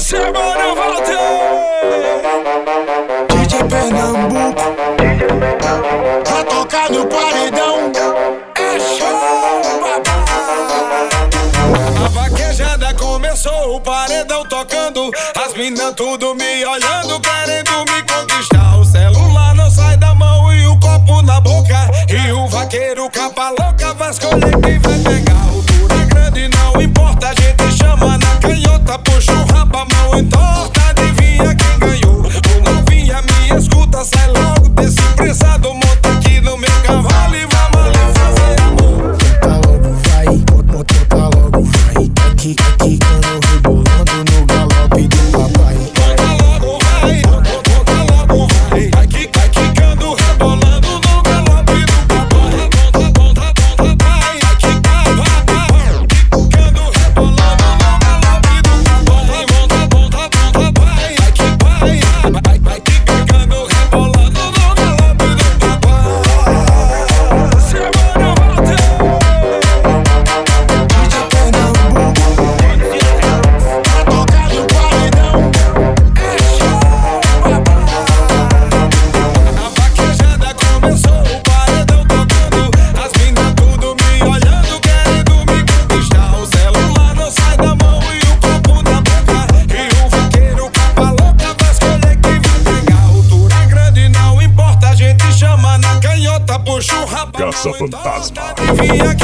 Semana Walter, DJ Pernambuco, pra tocar no paredão. é show, papai. A vaquejada começou, o paredão tocando, as minas tudo me olhando, querendo me conquistar. O celular não sai da mão e o copo na boca, e o vaqueiro capa louca vai escolher quem vai pegar. O tour é grande, não importa, a gente chama na canhota, puxa o rabo, a mão entorta, adivinha quem ganhou. O novinha me escuta, sai logo desse prensado, monta aqui no meu cavalo e vamos ali fazer amor. Tá logo vai, tá logo vai. Aqui, quando rebolando no galope do papai. Monta logo vai, monta logo vai. Aqui, quicando, rebolando no galope do papai. Monta, vai. Aqui, vai, quicando, rebolando no galope do papai. Monta, vai. Aqui, vai, quicando, rebolando no galope do papai. Semana Walter, DJ Pernambuco, pra tocar no paredão. é show, papai. A vaquejada começou, o paredão tocando, as minas tudo me olhando, querendo me conquistar. O celular não sai da mão e o copo na boca, e o vaqueiro capa louca vai escolher quem vai pegar. O tour é grande, não importa, a gente chama na canhota, puxa o rabo, Caça fantasma. adivinha